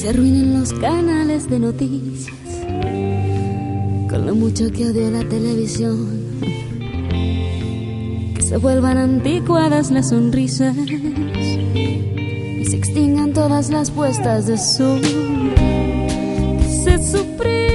se arruinen los canales de noticias con lo mucho que odio la televisión, que se vuelvan anticuadas las sonrisas y se extingan todas las puestas de sol, que se suprima